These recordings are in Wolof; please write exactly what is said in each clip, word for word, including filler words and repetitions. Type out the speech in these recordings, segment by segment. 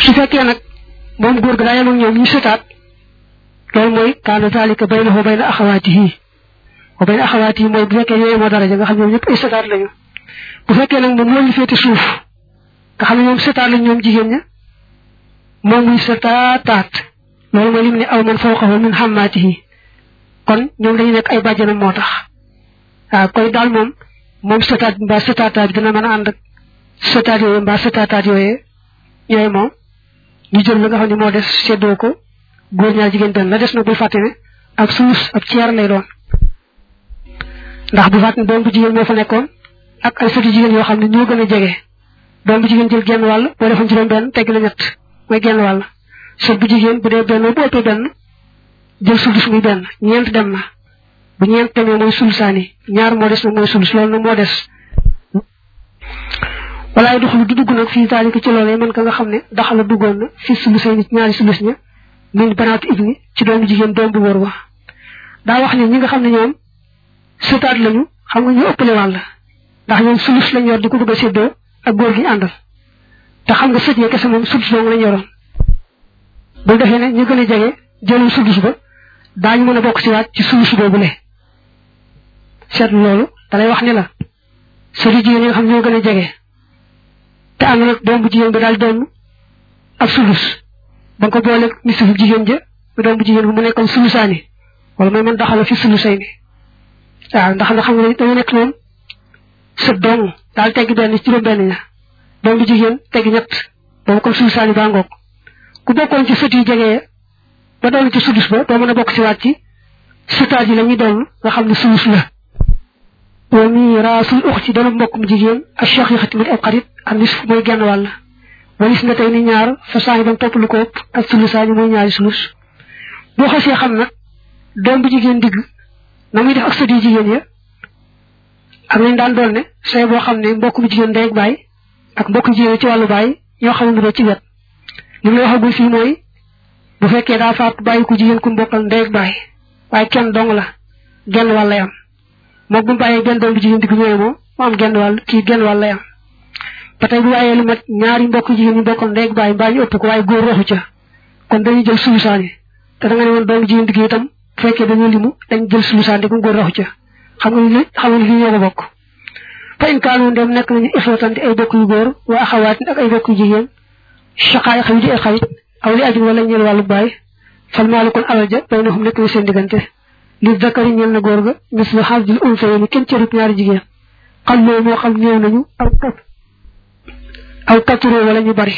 su fekkee nag moom góor ga daa yem ak ñoom ñu sëtaat loolu mooy kaana zalika baynahu bayna axawaatihi wa bayna axawaatihi mooy bu fekkee ñooy moo daraja nga xam ne ñoom ñëpp ay sëtaat lañu bu fekkee nag moom loolu féete suuf nga xam ne ñoom sëtaat lañ ñoom jigéen ña moom muy sëtaataat loolu mooy lim ne aw man fawqahu min xammaatihi kon ñoom dañu nekk ay bàjjanam moo tax waaw koy daal moom moom sëtaat mbaa sëtaataat bi dina mën a ànd ak sëtaat yooyu mbaa sëtaataat yooyu ñooy moom ñu jël la nga xam ne moo des seddoo ko góor ñaar jigéen benn la des na bul fàtte ne ak suus ak ceer lay doon ndax bu fàtte ne doom bu jigéen moo fa nekkoon ak ay sëti jigéen yoo xam ne ñoo gën a jege doom bu jigéen jël genn wàll boo defoon juróom benn tegg la ñett mooy genn wàll sët bu jigéen bu dee benn bu ëppee benn jël sulus muy benn ñeent dem na bu ñeent demee mooy sulusaani ñaar moo des nag mooy sulus loolu nag moo des walaay doxalu du dugg nag fii zalika ci loolee man ka nga xam ne daxala duggoon na fi sulusay nit ñaari sulus ña min banaatu ibni ci doomu jigéen doom bu wóor wa daa wax ne ñi nga xam ne ñoom sëtaat lañu xam nga ñu ëppale wàll ndax ñoom sulus lañ yor di ko bëgg a séddoo ak góor gi àndal te xam nga sët ya kese moom sulus dong lañ yoroon bu defee ne ñu gën a jege jëlul sulus ba daañu mën a bokk si waat ci sulus boobule seetlu loolu dalay wax ne la sëti jigéen yi nga xam ñoo gën a jege te ànd nag doom bu jigéen ba daal doon ak sulus ba nga ko booleeg nisfu jigéen ja bu doom bu jigéen bu mu nekkoon sulusaani wala mooy man daxala fi sulusay ni waaw ndax nga xam ne dañu nekk moom sët dong daal tegg benn ci juróom benn ña doom bu jigéen tegg ñett boobu kon sulusaani baa ngoog ku bokkoon ci sët yu jegee ba doon ci sulus ba doo mën a bokk si waat ci sëtaat yi la ñuy doon nga xam ne sulus la wa miraasul uxti dana mbokkum jigéen ak shaqiiqati mit ab xarit ak nisf mooy genn wàll walis na tey ni ñaar fa saani bam topp lu ko ëpp ak sulusaani mooy ñaari sulus boo xasee xam nag doom bu jigéen digg na muy def ak sët yu jigéen ya ak nañ daan doon ne say boo xam ne mbokkum jigéen ndey ak baay ak mbokkum jigéen ci wàllu baay ñoo xamul ne ci wet li mu la waxagul fii mooy bu fekkee daa faatu bàyyi ku jigéen ku mbokkal ndey ak baay waaye kenn dong la genn wàll lay am moom bu mu bàyyee benn doom bu jigéen digg ñëwee moom mu am genn wàll kii genn wàll lay am ba tey bu bàyyee lu mat ñaari mbokk jigéen ñu mbokkal ndey ak baay mbaa ñu ëpp ko waaye góor waxu ca kon dañuy jël sulusaani te da nga ne woon doomu jigéen digg itam bu fekkee dañoo limu dañ jël sulusaani ko góor waxu ca xam nga ni xam nga ni li ñoo ko bokk fa in kaanu dem nekk nañu ixwatan di ay bokk yu góor wa axawaatin ak ay bokk yu jigéen chaqaay xaw di ay xarit aw li ajun wala ñeel wàllu baay fal maalu kon alal ja baynahum nekk na seen diggante li zakari ñeel na góor ga mislu xaajil unsayni kenn cërut ñaari jigéen xam loo moo xam ñëw nañu aw kat aw katturoo wala ñu bari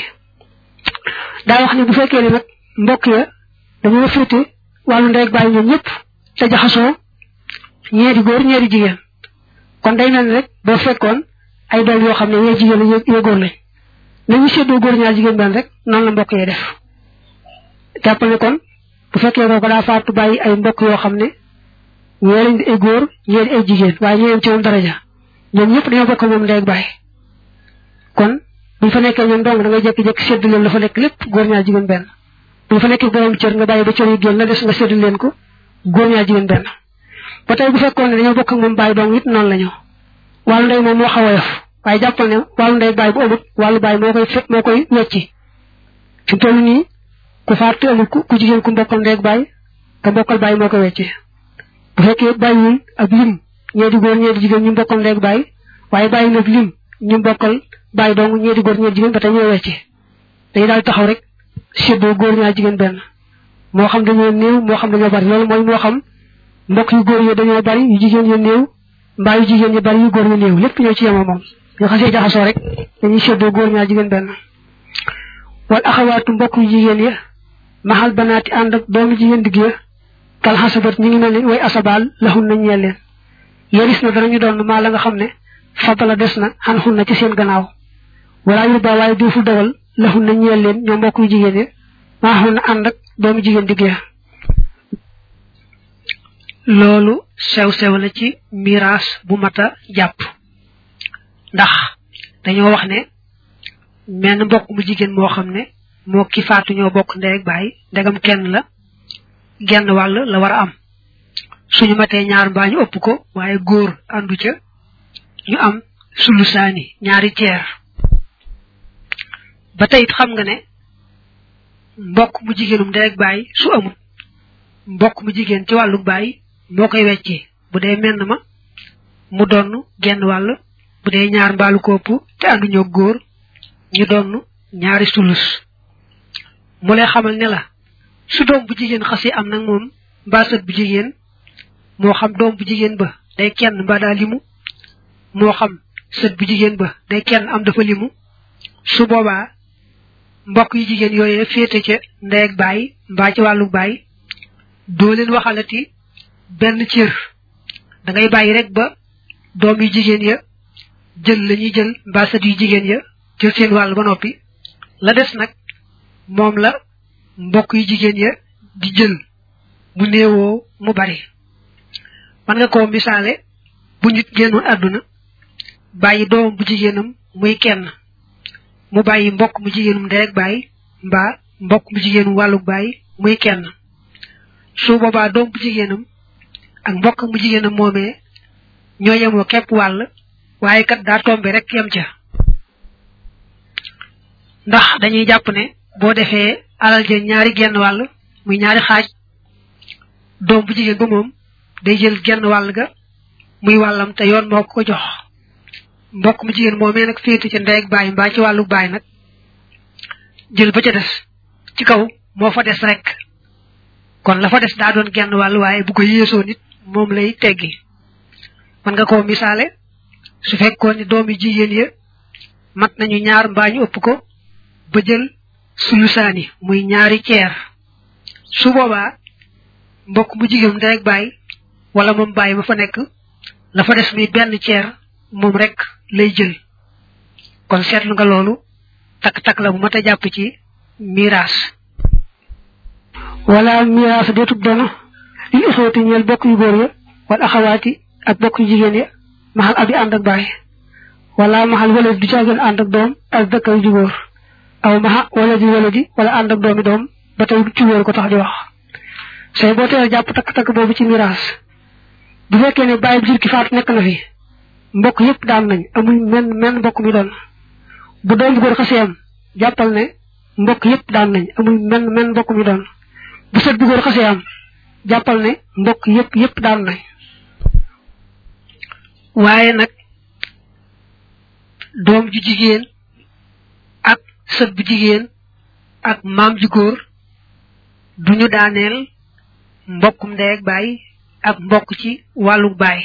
daa wax ne bu fekkee ne nag mbokk ya dañoo féete wàllu ndey ak baay ñoom ñëpp te jaxasoo ñeeri góor ñeeri jigéen kon day mel ni rek boo fekkoon ay doom yoo xam ne yee jigéen la yee góor lañ nañu séddoo góor ñaar jigéen benn rek noonu la mbokk yee def jàppal ne kon bu fekkee kooku daa faatu bàyyi ay mbokk yoo xam ne ñee lañ di ay góor ñee di ay jigéen waaye ñoo yem ci moom daraja ñoom ñëpp dañoo bokk moom ndey ak baay kon buñ fa nekkee ñoom dong da ngay jékki-jékki sédd leen la fa nekk lépp góor ñaar jigéen benn buñ fa nekkee borom cër nga bàyyi ba cër yi génn la des nga sédd leen ko góor ñaar jigéen benn ba tey bu fekkoon ne dañoo bokk ak moom baay dong it noonu la ñu wàllu ndey moom moo xaw a yof waaye jàppal ne wàllu ndey baay bu amut wàllu baay moo koy fekk moo koy wecci fi mu toll nii ku faatu amul ku jigéen ku mbokkal ndey ak baay te mbokkal baay moo koy wecci bu fekkee bàyyiwul ak lim ñee di góor ñee di jigéen ñu mbokkal ndey ak baay waaye bàyyi nag lim ñu mbokkal baay dong ñee di góor ñee di jigéen ba tey ñoo wecci dañuy daal taxaw rek séddoo góor ñaar jigéen benn moo xam dañoo néew moo xam dañoo bari loolu mooy moo xam mbokk yu góor yi dañoo bari yu jigéen yu néew mbaa yu jigéen yu bari yu góor yu néew lépp ñoo ci yemoo moom nga xasee jaxasoo rek dañuy séddoo góor ñaar jigéen benn wal axawaatu mbokk yu jigéen ya maxal banaati ànd ak doomu jigéen digg ya kal xasabat ñi ngi mel ni way asabaal laxun na ñeel leen yaris na danañu doon maa la nga xam ne fadala des na xan xun na ci seen gannaaw wala yurba waaye duufu dogal laxun na ñeel leen ñoo mbokk yu jigéen ya maa xun na ànd ak doomu jigéen digg ya loolu sew sew la ci miraas bu mata jàpp ndax dañoo wax ne menn mbokk mu jigéen moo xam ne moo ki faatu ñoo bokk ndey ak baay ndegam kenn la genn wàll la war a am suñu matee ñaar mbaa ñu ëpp ko waaye góor àndu ca ñu am sulusaani ñaari ceer ba tey it xam nga ne mbokk mu jigéenum ndey ak baay su amul mbokk mu jigéen ci wàllu baay moo koy wecci bu dee menn ma mu donn genn wàll bu dee ñaar mbaalu kopp te ànduñoo góor ñu donn ñaari sulus mu lay xamal ne la su doom bu jigéen xasi am nag moom mbaa sët bu jigéen moo xam doom bu jigéen ba day kenn mbaa daa limu moo xam sët bu jigéen ba day kenn am dafa limu su boobaa mbokk yu jigéen yooyee féete ca ndey ak baay mbaa ci wàllu baay doo leen waxalati benn cër da ngay bàyyi rek ba doom yu jigéen ya jël la ñuy jël mbaa sët yu jigéen ya jël seen wàll ba noppi la des nag moom la mbokk yu jigéen ya di jël mu néewoo mu bari man nga koo misaale bu nit génnoon àdduna bàyyi doom bu jigéenam muy kenn mu bàyyi mbokk mu jigéenum ndey ak baay mbaa mbokk mu jigéenum wàllu baay muy kenn su boobaa doom bu jigéenam ak mbokk mu jigéenam moomee ñoo yemoo képp wàll waaye kat daa tombe rek yem ca ndax dañuy jàpp ne boo defee alal ja ñaari genn wàll muy ñaari xaaj doom bu jigéen ba moom day jël genn wàll ga muy wàllam te yoon moo ko jox mbokk mu jigéen moomee nag féete ca ndey ak baay mbaa ci wàllu baay nag jël ba ca des ci kaw moo fa des rek kon la fa des daa doon genn wàll waaye bu ko yéesoo nit moom lay teggi man nga koo misaale su fekkoon ni doomi jigéen ya mat nañu ñaar mbaa ñu ëpp ko ba jël sulusaani muy ñaari ceer su boobaa mbokk mu jigéen ndey ak baay wala moom baay ma fa nekk la fa des muy benn ceer moom rek lay jël kon seetlu nga loolu takk-takk la bu mat a jàpp ci miraas wala miraas deetub doona li ixwati ñeel bokk yu góor ya wala axawaati ak bokk yu jigéen ya maxal abi ànd ak baay wala maxal wala du caageen ànd ak doom ak dëkkal ju góor aw maxa wala di wala di wala ànd ak doomi doom ba tey ci góor ko tax di wax say boo teel jàpp takk-takk boobu ci miraas bu fekkee ne bàyyi bu jur ki faatu nekk na fi mbokk yépp daan nañ amuñ men men mbokk mi doon bu doom bu góor xasee am jàppal ne mbokk yépp daan nañ amuñ men men mbokk mi doon bu sët bu góor xasee am jàppal ne mbokk yépp yépp daan nañ waaye nag doom ju jigéen ak sët bu jigéen ak maam ju góor duñu daaneel mbokkum ndey ak baay ak mbokk ci wàllu baay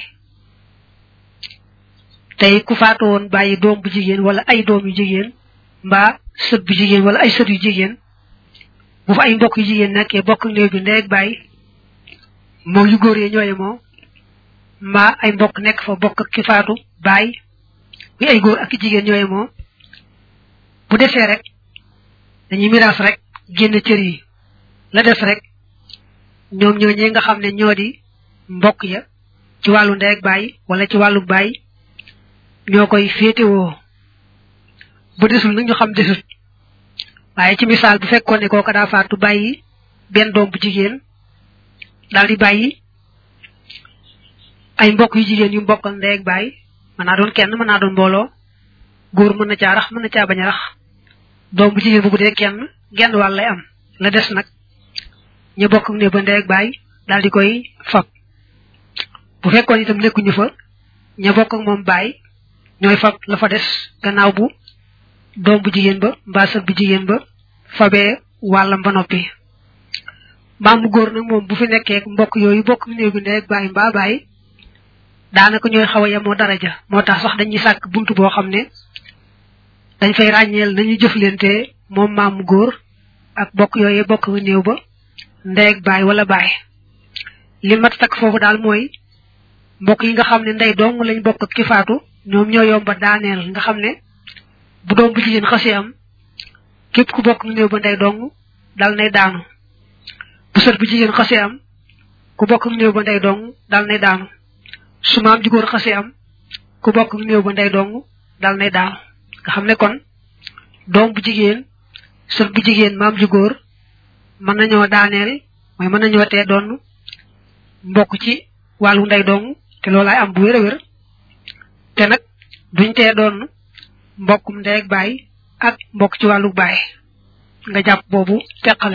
tey ku faatu woon bàyyi doom bu jigéen wala ay doom yu jigéen mbaa sët bu jigéen wala ay sët yu jigéen bu fa ay mbokk yu jigéen nekkee bokk néew bi ndey ak baay moom yu góor yee ñooye moo mbaa ay mbokk nekk fa bokk ak ki faatu baay muy ay góor ak jigéen ñooye moo bu desee rek dañuy miraas rek génn cër yi la des rek ñoom ñooñee nga xam ne ñoo di mbokk ya ci wàllu ndey ak baay wala ci wàllu baay ñoo koy féetewoo bu desul nag ñu xam desut waaye ci misaal bu fekkoon ne kooka daa faatu bàyyi benn doom bu jigéen daal di bàyyi ay mbokk yu jigéen yu mbokkal ndey ak baay mën naa doon kenn mën naa doon mbooloo góor mën na caa rax mën na caa bañ a rax doom bu jigéen bu bu dee kenn genn wàll lay am la des nag ñu bokk ne ba ndey ak baay daal di koy fab bu fekkoon itam nekkuñu fa ña bokk ak moom baay ñooy fab la fa des gannaaw bu doom bu jigéen ba mbaa sët bu jigéen ba fabee wàllam ba noppi maam mu góor nag moom bu fi nekkee mbokk yooyu bokk néew bi ndey ak baay mbaa baay daanaka ñooy xaw a yemoo daraja moo tax sax dañuy sàkk buntu boo xam ne dañ fay ràññeel nañu jëflante moom maam mu góor ak bokk yooyu bokk néew ba ndey ak baay wala baay li mat takk foofu daal mooy mbokk yi nga xam ne ndey dong lañ bokk ak ki faatu ñoom ñoo yomba daaneel nga xam ne bu doom bu jigéen xasee am képp ku bokk néew ba ndey dong dal nay daanu bu sët bu jigéen xasee am ku bokk néew ba ndey dong dal nay daanu su maam ju góor xasee am ku bokk néew ba ndey dong dal nay daanu nga xam ne kon doom bu jigéen sët bu jigéen maam ju góor mën nañoo daaneel mooy mën nañoo tee doon mbokk ci wàllu ndey dong te loolaay am bu wér a wér te nag duñ tee doon mbokkum ndey ak baay ak mbokk ci wàllu baay nga jàpp boobu teqale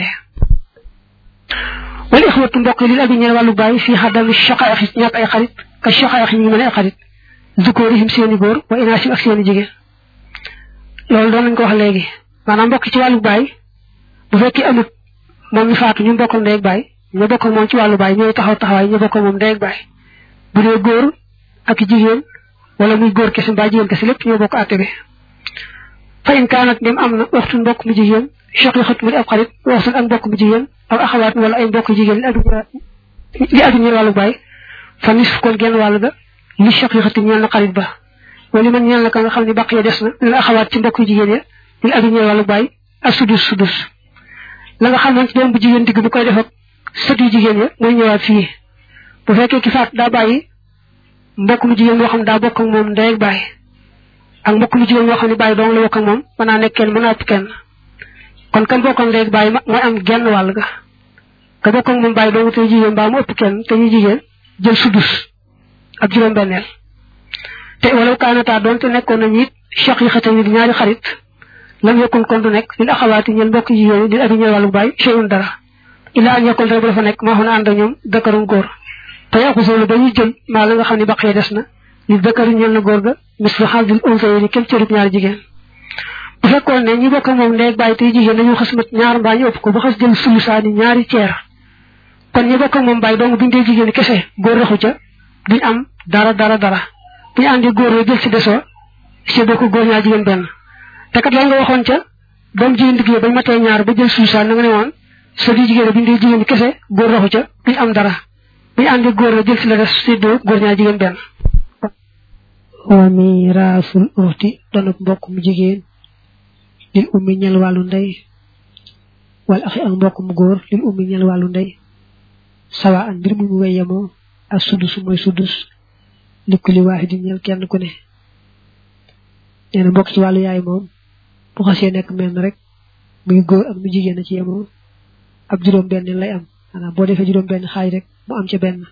wal ixwatu mbokk lil abi ñeel wàllu bàyyi fii xaddami shaqaax ñàkk ay xarit ka shaqaax ñu ngi mën ay xarit zukoorihim seeni góor wa inaasim ak seeni jigéen loolu doon nañ ko wax léegi maanaam mbokk ci wàllu bàyyi bu fekkee amut moom ñu faatu ñu bokkal ndey ak bàyyi ñu bokkal moom ci wàllu bàyyi ñooy taxaw taxawaay ñu bokkal moom ndey ak bàyyi bu dee góor ak jigéen wala muy góor kese mbaa jigéen kese lépp ñoo bokk àtte bi fa in kaanat dem am na waxtu mbokk mu jigéen shaqiiqat mu di ab xarit waxtu ak mbokk mu jigéen aw axawaat wala ay mbokk jigéen li aju ñeel wàllu bàyyi fa nisf kon genn wàll ga li shaqiiqati ñeel na xarit ba wala man ñeel na ka nga xam ne bàq ya des na li axawaat ci mbokk jigéen ya li aju ñeel wàllu bàyyi ak sudus sudus la nga xam ne ci doom bu jigéen digg bu koy def ak sët yu jigéen ya mooy ñëwaat fii bu fekkee ki faat daa bàyyi mbokk mu jigéen moo xam daa bokk ak moom ndey ak bàyyi ak mbokk mu jigéen moo xam ne bàyyi dong la bokk ak moom mën naa nekk kenn mën naa ëpp kenn kon kan bokk ak ndey ak bàyyi mooy am genn wàll ga ka bokk ak moom bàyyi dong te jigéen mbaa mu ëpp kenn te ñu jigéen jël sudus ak juróom-benneel te wala kaanataa doon te nekkoon nañu it shaqiiqatan di ñaari xarit lam yokkun kon du nekk lil axawaati ñeen mbokk jigéen yi di abi ñeel wàllu bàyyi shay'un dara illa an yokkul rek bu dafa nekk maa xon ànd ak ñoom dakarum góor te yaxusoolu dañuy jël maa la nga xam ne baqee des na li dakari ñeel na góor ga mislu xaadil unsayni kem cërub ñaari jigéen bu fekkoon ne ñi bokk moom ndey ak bàyyi tey jigéen dañu xas mat ñaar mbaa ñu ëpp ko ba xas jël sulusaani ñaari ceer kon ñi bokk moom bàyyi dong buñ dee jigéen kese góor raxu ca duñ am dara dara dara bu ñu àndi góor jël ci desoo séddoo ko góor ñaar jigéen benn te kat la nga waxoon ca doom jigéen digg bañ matee ñaar ba jël sulusaan na nga ne woon sa di jigéen buñ dee jigéen kese góor raxu ca duñ am dara bu ñu àndi góor jël ci la des séddoo góor ñaar jigéen benn wa miraasul uxti doonub mbokk mu jigéen lil ummi ñel wàllu ndey wala axi ak mbokk mu góor lil ummi ñel wàllu ndey sawa an mbir mu mu wey yemoo ak sudus mooy sudus li kulli waahidin ñel kenn ku ne nee na mbokk ci wàllu yaay moom bu xasee nekk menn rek muy góor ak mu jigéen a ci yemoo ab juróom benn lay am maanaam boo defee juróom benn xaaj rek mu am ca benn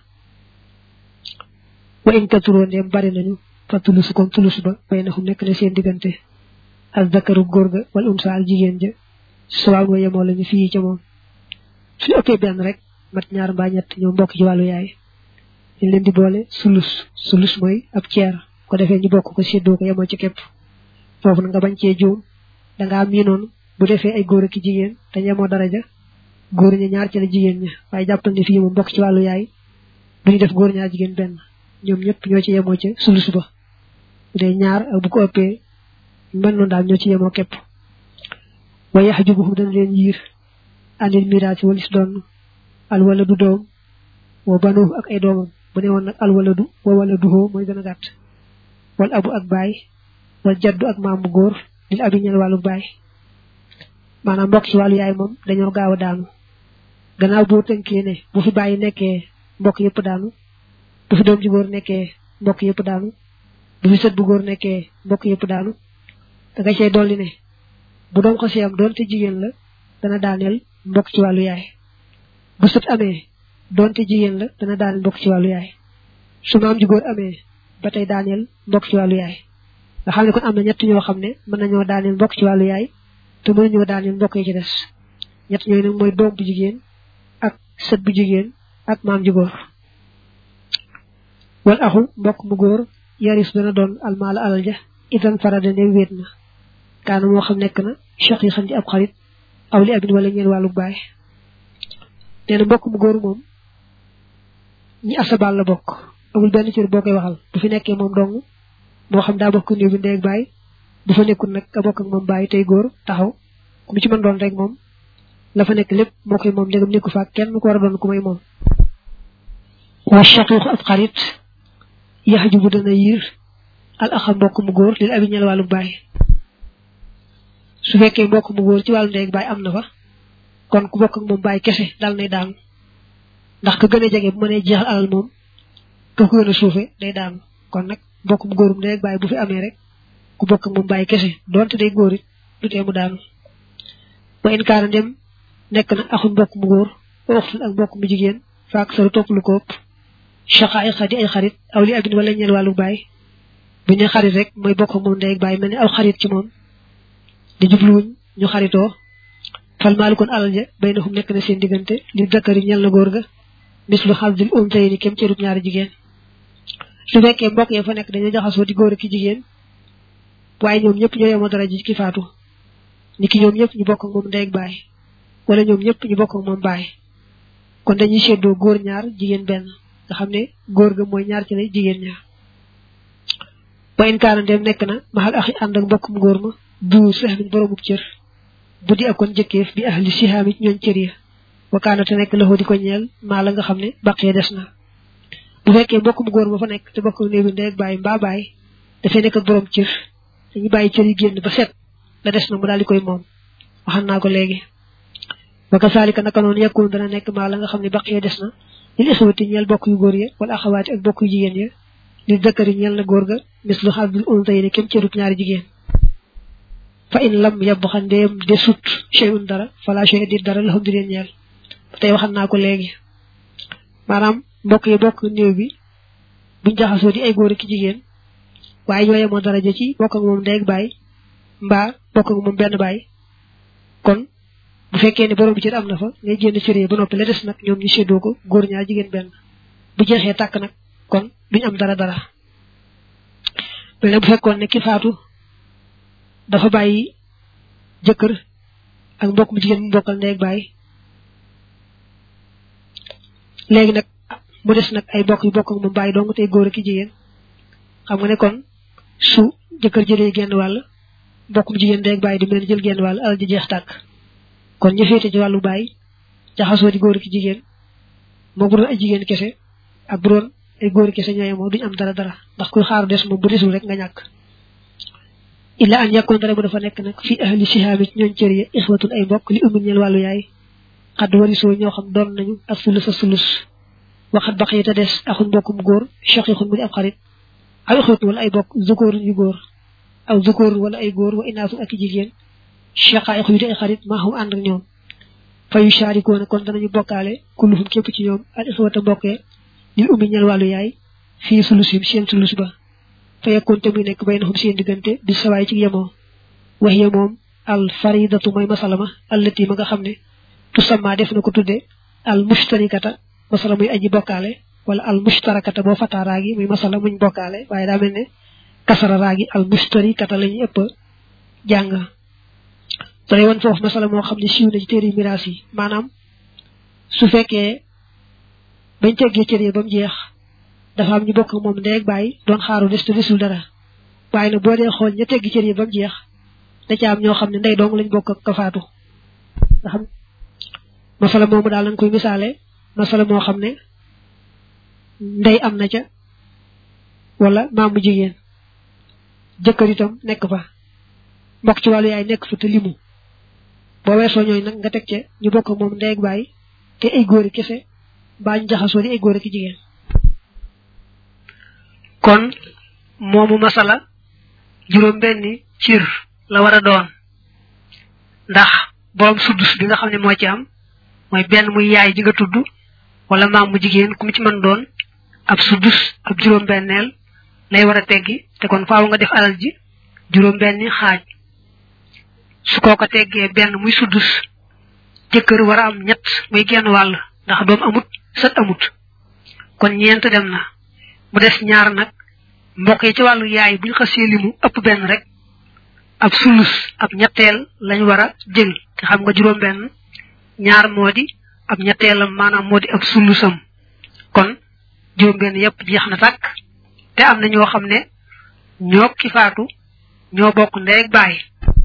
wa in katuroo ndeem bari nañu fa tulus kon tulus ba bay na xum nekk na seen diggante al zakaru góor ga wal unsa al jigéen ja suwaaw nga yemoo lañu fii ca moom suñu ëppee benn rek mat ñaar mbaa ñett ñoo mbokk ci wàllu yaay ñu leen di boole sulus sulus mooy ab ceer ko defee ñu bokk ko séddoo ko yemoo ci képp foofu na nga bañ cee juum dangaa miinoon bu defee ay góor ak jigéen te yemoo daraja góor ña ñaar ci la jigéen ña waaye jàppal ne fii moom mbokk ci wàllu yaay duñu def góor ñaar jigéen benn ñoom ñëpp ñoo ci yemoo ca sulus ba bu dee ñaar ak bu ko ëppee mel noonu daal ñoo ci yemoo képp wa yaxjubuhum dana leen yiir andil miraasi walis doon al waladu doom wa banuhu ak ay doomam bu ne woon nag al waladu wa waladuhu mooy gën a gàtt wal abu ak baay wal jaddu ak maamu góor lil abi ñel wàllu baay maanaam mbokk ci wàllu yaay moom dañoo gaaw a daanu gannaaw boo tënkee ne bu fi bàyyi nekkee mbokk yëpp daanu bu fi doom ji góor nekkee mbokk yëpp daanu bu fi sët bu góor nekkee mbokk yëpp daanu da nga cey dolli ne bu doom xasee am doonte jigéen la dana daaneel mbokk ci wàllu yaay bu sët amee doonte jigéen la dana daaneel mbokk ci wàllu yaay su maam ji góor amee ba tey daaneel mbokk ci wàllu yaay nga xam ne kon am na ñett ñoo xam ne mën nañoo daaneel mbokk ci wàllu yaay te mën nañoo daaneel mbokk yi ci des ñett ñooyu nag mooy doom bu jigéen ak sët bu jigéen ak maam ji góor wal axu mbokk mu góor yaris dana doon almaala alal ja itam farada ne wéet na kaana moo xam nekk na shaqiiqan di ab xarit aw li abin wala ñeel wàllu baay nee na mbokk mu góor moom ñi asabal la bokk amul benn cër boo koy waxal bu fi nekkee moom dong moo xam daa bokk néew bi ndey ak baay bu fa nekkul nag ka bokk ak moom baay tey góor taxaw ku mu ci mën doon rek moom la fa nekk lépp moo koy moom ndegam nekku fa kenn ku war a doon ku may moom wa shaqiiqu ab xarit yaxjubu dana yiir al axa mbokk mu góor lil abi ñeel wàllu baay su fekkee mbokk mu góor ci wàllu ndey ak baay am na fa kon ku bokk ak moom baay kese dal nay daanu ndax ka gën a jege bu mënee jeexal alal moom ka ko gën a suufe day daanu kon nag mbokk mu góorum ndey ak baay bu fi amee rek ku bokk ak moom baay kese doonte day góor it du tee mu daanu wa in kaana dem nekk na axu mbokk mu góor waxtul ak mbokk mu jigéen faak saru topp lu ko ëpp shaqaa'iqa di ay xarit aw li abin wala ñeel wàllu baay bu ñu xarit rek mooy bokk ak moom ndey ak baay mel ni aw xarit ci moom di jubluwuñ ñu xaritoo fal maalikun alal ja baynahum nekk na seen diggante li dakari ñel na góor ga mislu xasdil untayni kem cërub ñaari jigéen su fekkee mbokk ya fa nekk dañu jaxasoo di góor ak jigéen waaye ñoom ñëpp ñoo yemoo dara ji ki faatu ni ki ñoom ñëpp ñu bokk ak moom ndey ak baay wala ñoom ñëpp ñu bokk ak moom baay kon dañuy seddoo góor ñaar jigéen benn nga xam ne góor ga mooy ñaar ci lay jigéen ñaar wa in kaana dem nekk na maxal axi ànd ak mbokkum góor ma du sahmin boromub cër bu di akon jëkkeef bi ahli sihaamit ñooñ cër ya wa kaana te nekk loxo di ko ñeel maa la nga xam ne baqee des na bu fekkee mbokkum góor ma fa nekk te bokk néew bi ndey ak baay mbaa baay dafay nekk ak borom cër dañu bàyyi cër yi génn ba set la des na mu daal di koy moom waxan naa ko léegi wa kasaalika naka noonu yàkkul dana nekk maa la nga xam ne baqee des na lil ixwati ñeel bokk yu góor ya wala axawaati ak bokk yu jigéen ya li dakari ñeel na góor ga mislu xadil untayni kem cërub ñaari jigéen fa in lam yabbu xandeem de sut shay'un dara fala shay di dara lahum di leen ñeel tey waxan naa ko léegi maanaam mbokk yi bokk néew bi buñ jaxasoo di ay góor ak jigéen waaye ñoo yemoo daraja ci bokk ak moom ndey ak baay mbaa bokk ak moom benn baay kon bu fekkee ne borom bi cër am na fa ngay génn cër ba noppi la des nag ñoom ñu séddoo ko góor ñaar jigéen benn bu jeexee tàkk nag kon duñ am dara dara mel ne bu fekkoon ne ki faatu dafa bàyyi jëkkër ak mbokk mu jigéen mu bokkal ndey ak baay léegi nag mu des nag ay bokk yu bokk ak moom baay dong tey góor ak jigéen xam nga ne kon su jëkkër jëlee genn wàll mbokk mu jigéen ndey ak baay di mel jël genn wàll alal ji jeex tàkk kon ñu féete ci wàllu baay jaxasoo di góor ak jigéen moo bu doon ay jigéen kese ak bu doon ay góor kese ñooy moo duñ am dara dara ndax kuy xaaru des moom bu desul rek nga ñàkk illa an yakun dara bu dafa nekk nag fi ahli sihaami ñooñ cër ya ixwatun ay mbokk li ummi ñeel wàllu yaay xadd warisoo ñoo xam doon nañu ak sulus a sulus waxat baq yi te des axun mbokkum góor shaqiqun mu di ab xarit aw ixwatun wala ay bokk zukurun yu góor aw zukurun wala ay góor wa inaasun ak jigéen shaqaa'iq yu di ay xarit maa xam ànd ak ñoom fa yu shaarikoona kon danañu bokkaale kulluhum képp ci ñoom al ixwata mbokkee lil ummi ñeel wàllu yaay fii sulus yi seen sulus ba fa yakkoon te muy nekk baynahum seen diggante bi sawaay ci yemoo wax ya moom al faridatu mooy masalama allati ma nga xam ne tusamma def na ko tudde al mushtarikata masala muy aji bokkaale wala al mushtarakata boo fataa raagi muy masala muñ bokkaale waaye daa mel ne kasara raagi al mushtarikata la ñuy ëpp jàng tey woon foofu masala moo xam ne siiw na ci téere miraas yi maanaam su fekkee bañ teggee cër yi ba mu jeex dafa am ñu bokk moom ndey ak baay doon xaaru des te desul dara waaye nag boo dee xool ña teggi cër yi ba mu jeex da ca am ñoo xam ne ndey dong lañ bokk ak ka faatu nga xam masala moomu daal lañ koy misaale masala moo xam ne ndey am na ca wala maamu jigéen jëkkër itam nekk fa mbokk ci wàllu yaay nekk fa te limu boo weesoo ñooy nag nga teg ca ñu bokk moom ndey ak baay te ay góori kese baa ñu jaxasoo di ay góor ak jigéen kon moomu masala juróom benni cir la war a doon ndax borom suddus bi nga xam ne moo ci am mooy benn muy yaay ji nga tudd wala maam mu jigéen ku mu ci mën doon ab suddus ab juróom benneel lay war a teggi te kon faaw nga def alal ji juróom benni xaaj su kooko teggee benn muy suddus jëkkër war a am ñett muy genn wàll ndax doom amut sët amut kon ñeent dem na mu des ñaar nag mbokk yi ci wàllu yaay buñ xasee limu ëpp benn rek ab sulus ab ñetteel lañ war a jël te xam nga juróom benn ñaar moo di ab ñetteelam maanaam moo di ab sulusam kon juróom benn yépp jeex na tàkk te am na ñoo xam ne ñoo ki faatu ñoo bokk ndey ak baay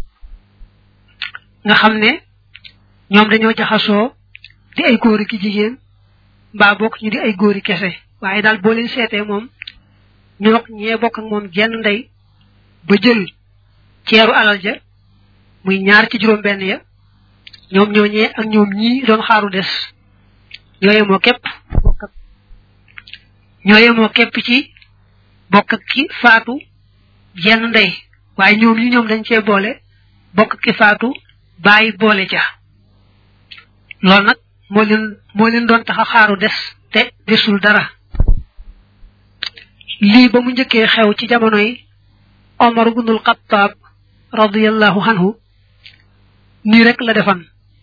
nga xam ne ñoom dañoo jaxasoo di ay góori ki jigéen mbaa bokk ñu di ay góori kese waaye daal boo leen seetee moom ñoo ñee bokk ak moom jenn ndey ba jël ceeru alal ja muy ñaar ci juróom benn ya ñoom ñoo ñee ak ñoom ñii doon xaaru des ñooye moo képp bokk ak ñooye moo képp ci bokk ak ki faatu jenn ndey waaye ñoom ñi ñoom dañ cee boole bokk ki faatu bàyyi boole ca loolu nag moo leen moo leen doon tax a xaaru des te desul dara lii ba mu njëkkee xew ci jamonoy Omar ibnul Xattaab radiyallahu anhu nii rek la defan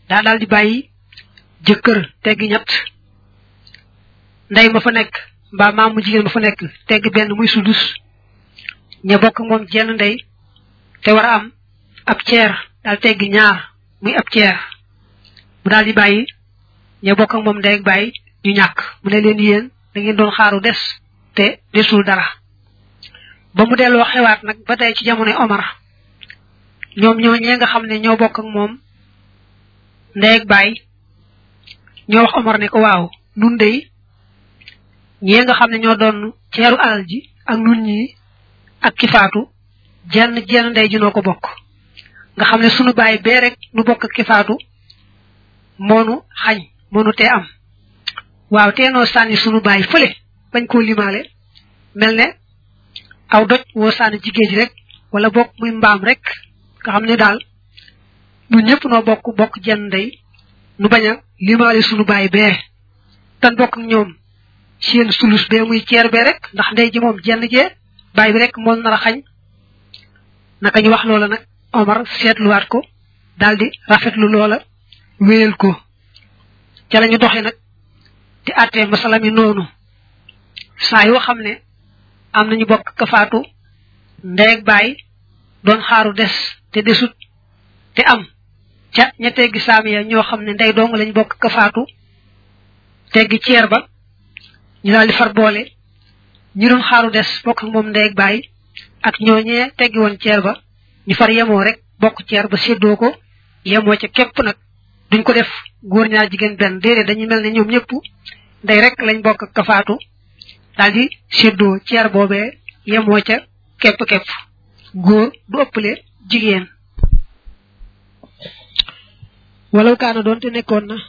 daa daal di bàyyi jëkkër teggi ñett ndey ma fa nekk mbaa maam mu jigéen ma fa nekk tegg benn muy sudus ña bokk moom jenn ndey te war a am ab ceer daal teggi ñaar muy ab ceer mu daal di bàyyi ña bokk ak moom ndey ak bàyyi ñu ñàkk mu ne leen yéen da ngeen doon xaaru des te desul dara ba mu delloo xewaat nag ba tey ci jamonoy Omar ñoom ñoo ñee nga xam ne ñoo bokk ak moom ndey ak bàyyi ñoo wax Omar ne ko waaw nun dey ñee nga xam ne ñoo doon ceeru alal ji ak nun ñi ak ki faatu jenn jenn ndey ji noo ko bokk nga xam ne sunu bàyyi bee rek nu bokk ak ki faatu moonu xañ moonu tee am waaw tee noo sànni sunu bàyyi fële bañ koo limaale mel ne aw doj woo sànni ci géej rek wala bokk muy mbaam rek nga xam ne daal ñun ñëpp noo bokk bokk jenn ndey nu bañ a limaale sunu bàyyi bee tan bokk ak ñoom seen sulus bee muy ceer bee rek ndax ndey ji moom jenn jee bàyyi bi rek moo nar a xañ naka ñu wax loola nag Omar seetluwaat ko daldi rafetlu loola wéyal ko ca lañu doxee nag di àttee masala mi noonu saa yoo xam ne am nañu bokk ka faatu ndey ak baay doon xaaru des te desut te am ca ña teggi saami ya ñoo xam ne ndey dong lañ bokk ka faatu teggi ceer ba ñu daal di far boole ñu doon xaaru des bokk ak moom ndey ak baay ak ñooñee teggi woon ceer ba ñu far yemoo rek bokk ceer ba séddoo ko yemoo ca képp nag duñ ko def góor ñaar jigéen benn déedéet dañuy mel ne ñoom ñëpp ndey rek lañ bokk ak ka faatu daal di séddoo ceer boobee yemoo ca képp képp góor du ëppale jigéen walaw kaana doon te nekkoon na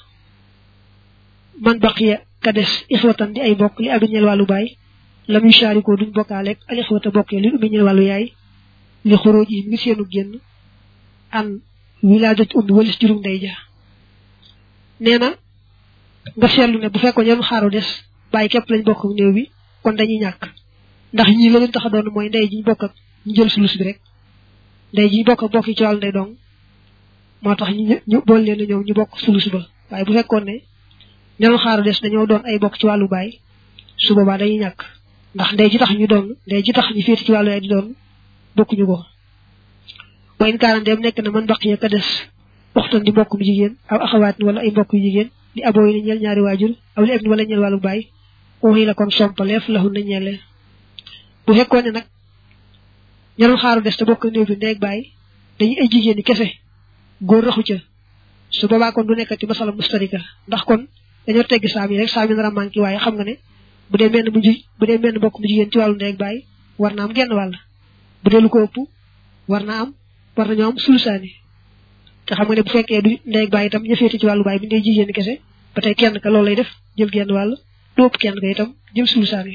man baqiya ka des ixwatan di ay bokk li abi ñeel wàllu baay lam yu saarikoo duñ bokkaaleeg al ixwata bokkee li ummi ñeel wàllu yaay li xuróoj yi ngir seenu génn an wilaadati ummi walis jurum ndey ja nee na nga seetlu ne bu fekkoon ñoom xaaru des bàyyi képp lañ bokk ak néew bi kon dañuy ñàkk ndax ñii la leen tax a doon mooy ndey ji ñu bokk ak ñu jël sulus bi rek ndey ji ñu bokk ak bokk yi ci wàllu ndey dong moo tax ñu ñu bool leen ñoom ñu bokk sulus ba waaye bu fekkoon ne ñoom xaaru des dañoo doon ay bokk ci wàllu baay su boobaa dañuy ñàkk ndax ndey ji tax ñu doon ndey ji tax ñu féete ci wàllu yaay di doon bokkuñu ko wayn kaana dem nekk na man baqiya ka des waxtaan di mbokk mu jigéen aw axawaat ni wala ay mbokk yu jigéen li aboo yi ne ñeel ñaari waajur aw li ibni wala ñeel wàllu baay waxi la kon sompaleef laxu na ñeele bu fekkoon ne nag ñaroon xaaru des te bokk néew bi ndey ak baay dañuy ay jigéen ñi kese góor raxu ca su boobaa kon du nekkati masala mustarika ndax kon dañoo tegg saam yi rek saam yi nar a manqué waaye xam nga ne bu dee menn mu ji bu dee menn mbokk mu jigéen ci wàllu ndey ak baay war na am genn wàll bu dee lu ko ëpp war na am war nañoo am sulusaani te xam nga ne bu fekkee du ndey ak baay itam ña féete ci wàllu baay bi ndey jigéen kese ba tey kenn ka loolu lay def jël genn wàll du ëpp kenn ka itam jël sulusaani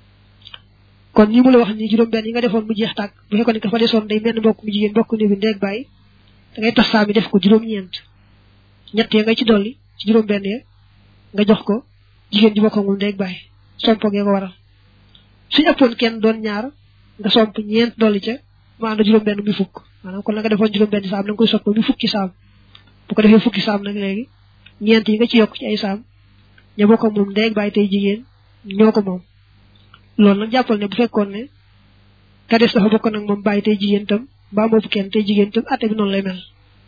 kon ñi mu la wax ni juróom benn yi nga defoon mu jeex tàkk bu fekkoon ne ka fa desoon day menn mbokk mu jigéen bokk néew bi ndey ak baay da ngay tax saa mi def ko juróom ñeent ñett ya nga ci dolli ci juróom benn ya nga jox ko jigéen ji bokk ak moom ndey ak baay sompo gee ko waral suñu ëppoon kenn doon ñaar nga somp ñeent dolli ca mu ànd juróom benn muy fukk maanaam kon la nga defoon juróom benn saam da nga koy soppi muy fukki saam bu ko defee fukki saam nag léegi ñeent yi nga ci yokk ci ay saam ña bokk ak moom ndey ak baay tey jigéen ñoo ko moom loolu nag jàppal ne bu fekkoon ne ka des dafa bokk nag moom baay tey jigéen tam mbaa moofu kenn tey jigéen tam atte bi noonu lay mel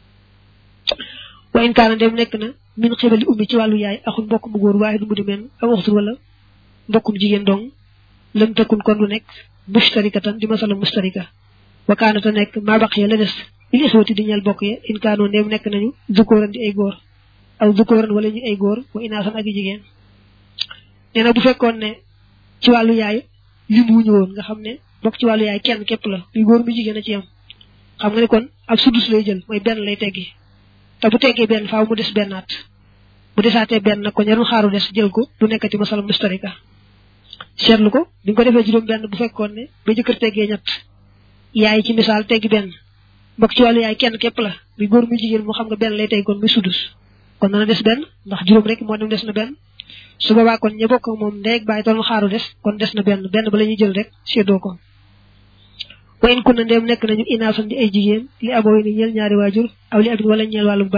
wa in kaana dem nekk na min xibali ummi ci wàllu yaay axun mbokk mu góor waaye du mu di men aw waxtu wala mbokkum jigéen dong lam tëkkun kon du nekk mustarikatan di masala mustarika wa kaana ta nekk maa baq ya la des il ixwati di ñeel bokk ya in kaanoo ndem nekk nañu zukóoran di ay góor aw zukóoran wala ñu ay góor wa inaasan ak i jigéen nee na bu fekkoon ne ci wàllu yaay lim wuñu woon nga xam ne bokk ci wàllu yaay kenn képp la muy góor mu jigéen a ci am xam nga ne kon ak sudus lay jël mooy benn lay teggi te bu teggee benn faaw mu des bennaat bu desaatee benn nag ko ñarum xaaru des jël ko du nekkati masala mustarika seetlu ko bi nga ko defee juróom benn bu fekkoon ne ba jëkkër teggee ñett yaay ci misaal teggi benn mbokk ci wàllu yaay kenn képp la muy góor mu jigéen moo xam nga benn lay teggi kon muy sudus kon dana des benn ndax juróom rek moo dem des na benn su boobaa kon ña bokk moom ndey ak baay doon xaaru des kon des na benn benn ba la ñuy jël rek séddoo ko wa in kunna ndem nekk nañu inaasan di ay jigéen li aboo ni ñeel ñaari waajur aw li abin wala ñeel wàllu baay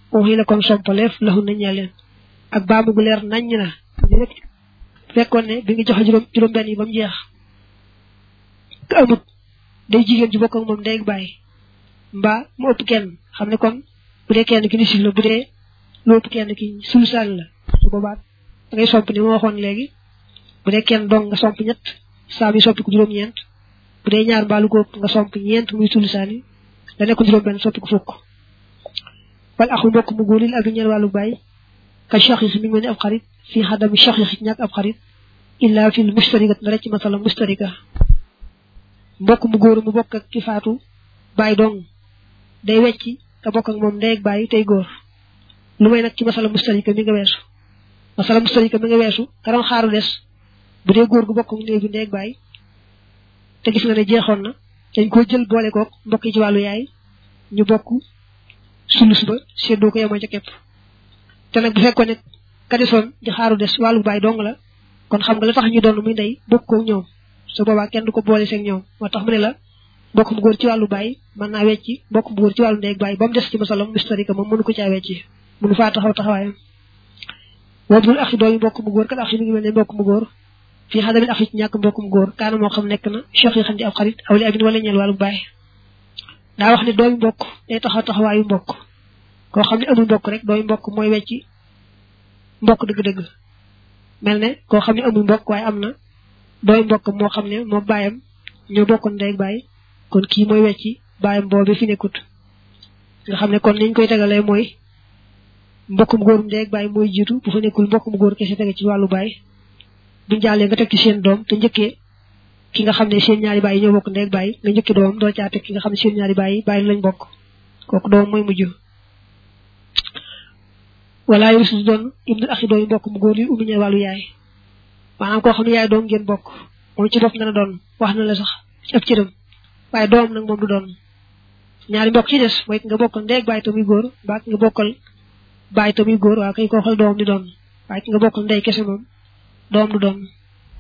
waxi la kon sompaleef laxu nañ leen ak baamu gu leer nañ na rek fekkoon ne bi nga joxe juróom juróom benn yi ba mu jeex te amut day jigéen ju bokk ak moom ndey ak bàyyi mbaa mu ëpp kenn xam ne kon bu dee kenn ki nisif la bu dee lu ëpp kenn ki sulusaan la su boobaa da ngay somp ni ma waxoon léegi bu dee kenn dong nga somp ñett saa bi soppi ko juróom-ñeent bu dee ñaar mbaalu ko ëpp nga somp ñeent muy sulusaan yi da nekk juróom benn soppi ko fukk wal axu mbokk mu góor lil abi ñeel wàllu bàyyi ka shaqiq mi ngi mel ni ab xarit fii xadami shaqiq ñàkk ab xarit illa fil mushtarikat na rek ci masala mushtarika mbokk mu góor mu bokk ak ki faatu bàyyi dong day wecci ka bokk ak moom ndey ak bàyyi tey góor lu may nag ci masala mustarika mi nga weesu masala mustarika mi nga weesu ka doon xaaru des bu dee góor gu bokk ak néew bi ndey ak bàyyi te gis nga ne jeexoon na dañ koo jël boole kook mbokk yi ci wàllu yaay ñu bokk sulus ba seddoo ko yemoo ca képp te nag bu fekkoon ne ka desoon di xaaru des wàllu bàyyi dong la kon xam nga la tax ñu doon muy ndey bokk ko ñoom su boobaa kenn du ko boole seeg ñoom moo tax mu ne la mbokk mu góor ci wàllu bàyyi mën naa wecci mbokk mu góor ci wàllu ndey ak bàyyi ba mu des ci masalam historique moom mënu ko caa wecci mënu faa taxaw taxawaayam wabdul axi doomi mbokk mu góor kat axi mi ngi mel ne mbokk mu góor fii xadamit axi ci ñàkk mbokk mu góor kaana moo xam nekk na cheikh yi xam di ab xarit aw li abin wala ñeel wàllu bàyyi daa wax ne doomi mbokk day taxaw taxawaayu mbokk koo xam ne amul mbokk rek doomi mbokk mooy wecci mbokk dëgg-dëgg mel ne koo xam ne amul mbokk waaye am na doomi mbokk moo xam ne moo bàyyam ñoo bokkoon ndey ak bàyyi kon kii mooy wecci bàyyam boobu fi nekkut nga xam ne kon niñ koy tegalee mooy mbokkum góorum ndey ak bàyyi mooy jiitu bu fa nekkul mbokkum góor kese tege ci wàllu bàyyi buñ jàllee nga teg ci seen doom te njëkkee ki nga xam ne seen ñaari bàyyi ñoo bokk ndey ak bàyyi nga njëkkee doom doo caa teg ki nga xam ne seen ñaari bàyyi bàyyi lañ bokk kooku doom mooy mujj wala yu su doon ibnu axi doomi mbokk mu góor yi ummi ñe wàllu yaay maanaam koo xam ne yaay doom ngeen bokk moom ci bopp nga na doon wax na la sax ci ab cëram waaye doom nag moom du doon ñaari mbokk ci des mooy nga bokkal ndey ak bàyyi tamuy góor mbaa ki nga bokkal bàyyi tamuy góor waaw kay koo xal doom di doon waaye ki nga bokkal ndey kese moom doom du doon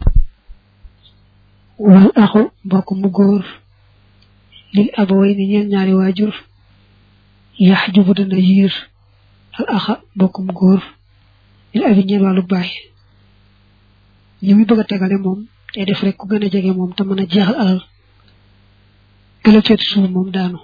wal axu mbokk mu góor lil abaway ni ñeen ñaari waajur yax jubu dana yiir al axa mbokk mu góor lil abi ñeen wàllu bàyyi ñi muy bëgg a tegale moom tey def rek ku gën a jege moom te mën a jeexal alal gëla feetu suuf moom daanu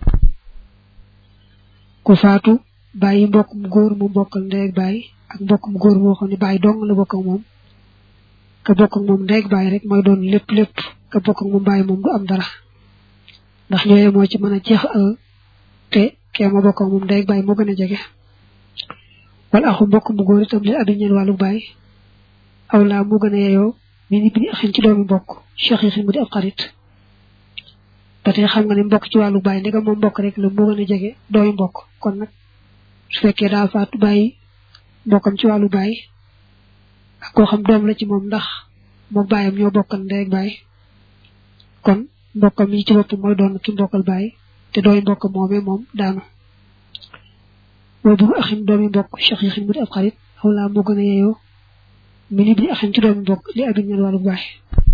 ku faatu bàyyi mbokk mu góor mu bokkal ndey ak bàyyi ak mbokk mu góor moo xam ne bàyyi dong la bokk ak moom ka bokk ak moom ndey ak bàyyi rek mooy doon lépp lépp ka bokk ak moom bàyyi moom du am dara ndax ñooye moo ci mën a jeexal alal te kee ma bokk ak moom ndey ak bàyyi moo gën a jege wala axu mbokk mu góor itam li abi ñeen wàllu bàyyi aw laa moo gën a yeyoo mi ni bi ni axin ci doomi mbokk cheikh yi mu di ab xarit ba tey xam nga ne mbokk ci wàllu bàyyi ndegam moom mbokk rek la moo gën a jege doomi mbokk kon nag su fekkee daa faatu bàyyi mbokkam ci wàllu bàyyi ak koo xam doom la ci moom ndax moom bàyyam ñoo bokkal ndey ak bàyyi kon mbokkam yi ci bopp mooy doon ki mbokkal bàyyi te doomi mbokk moomee moom daanu boobu axin doomi mbokk cheikh yi mu di ab xarit aw laa moo gën a yeyoo mi ni bi axin ci doomi mbokk li abin ñeen wàllu bàyyi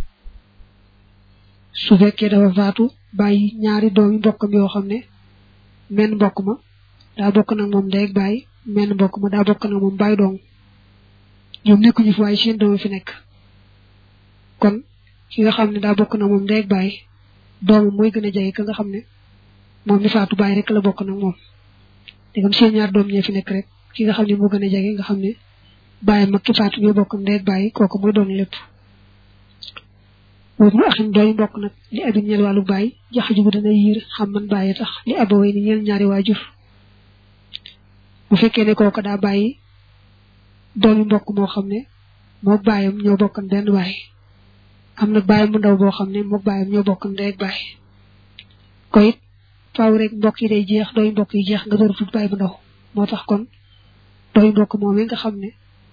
su fekkee dafa faatu bàyyi ñaari doomi mbokkam yoo xam ne menn mbokk ma daa bokk nag moom ndey ak bàyyi menn mbokk ma daa bokk nag moom bàyyi dong ñoom nekkuñu fi waaye seen doom fi nekk kon ki nga xam ne daa bokk nag moom ndey ak bàyyi doomam mooy gën a jege ka nga xam ne moom mi faatu bàyyi rek la bokk nag moom dégam seen ñaar doom ñee fi nekk rek ki nga xam ne moo gën a jege nga xam ne bàyyi mag ki faatu ñoo bokk ndey ak bàyyi kooku mooy doon lépp wóor mu axin dooy mbokk nag li abin ñeel wàllu bàyyi jaxaju bu dana yiir xam man bàyyi tax li abaway ni ñeel ñaari waajur bu fekkee ne kooku daa bàyyi doomi mbokk moo xam ne moo bàyyam ñoo bokkan benn bàyyi am na bàyyam mu ndaw boo xam ne moo bàyyam ñoo bokkan ndey ak bàyyi ko it faaw rek mbokk yi day jeex doomi mbokk yi jeex nga door a tudd bàyyi bu ndaw moo tax kon doomi mbokk moomee nga xam ne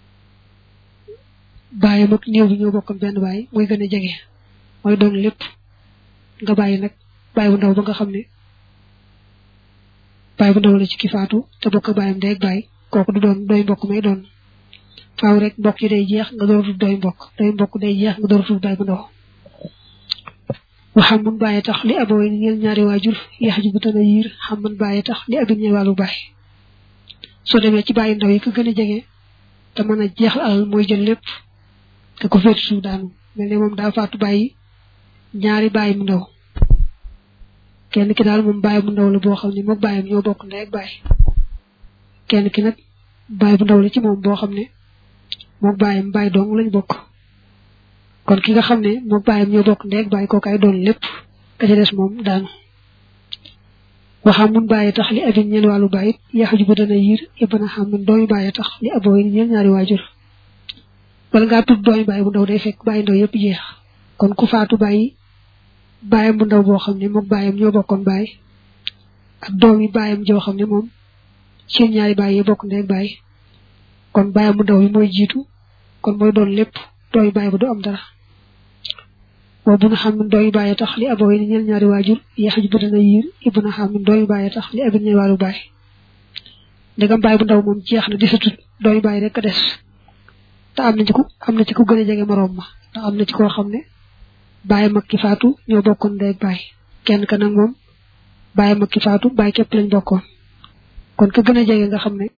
bàyyam ak néew bi ñoo bokkan benn bàyyi mooy gën a jege mooy doon lépp nga bàyyi nag bàyyi bu ndaw ba nga xam ne bàyyi bu ndaw la ci ki faatu te bokk bàyyam ndey ak bàyyi kooku du doon doy mbokk may doon faaw rek mbokk yi day jeex nga door a tudd doy mbokk doy mbokk day jeex nga door a tudd bàyyi bu ndaw waxam man bàyyi tax li abaway ni ñeel ñaari waajur yax ji bu tana yiir xam man bàyyi tax li abin ñeel wàllu bàyyi soo demee ci bàyyi ndaw yi ko gën a jege te mën a jeexal alal mooy jël lépp te ko féet suuf daanu mel ne moom daa faatu bàyyi ñaari bàyyi mu ndaw kenn ki daal moom bàyyi bu ndaw la boo xam ne moom bàyyam ñoo bokk ndey ak bàyyi kenn ki nag bàyyi bu ndaw la ci moom boo xam ne moom bàyyam bàyyi dong lañ bokk kon ki nga xam ne moom bàyyam ñoo bokk ndey ak bàyyi kooku ay doon lépp ka ca des moom daanu waxam mun bàyyi tax li abin ñeel wàllu bàyyi yaxaju bu dana yiir ibana xam mun doomi bàyyi tax li aboo yi ñeel ñaari waajur wala ngaa tudd doomi bàyyi bu ndaw day fekk bàyyi ndaw yëpp jeex kon ku faatu bàyyi bàyyam bu ndaw boo xam ne moom bàyyam ñoo bokkoon bàyyi ak doom yi bàyyam joo xam ne moom seen ñaari bàyyi yi bokk ndey ak bàyyi kon bàyyam bu ndaw yi mooy jiitu kon mooy doon lépp doomi bàyyi ba du am dara wa bu na xam ne doomi bàyyi tax li aboo yi ñeel ñaari waajur yaxaj bu dana yiir ibu na xam ne doomi bàyyi tax li abin ñeel wàllu bàyyi ndegam bàyyi bu ndaw moom jeex na disatut doomi bàyyi rek a des te am na ci ku am na ci ku gën a jege moroom ma ndax am na ci koo xam ne bàyyi mag ki faatu ñoo bokkoon ndey ak bàyyi kenn ka nag moom bàyyi mag ki faatu bàyyi képp lañ bokkoon kon ka gën a jege nga xam ne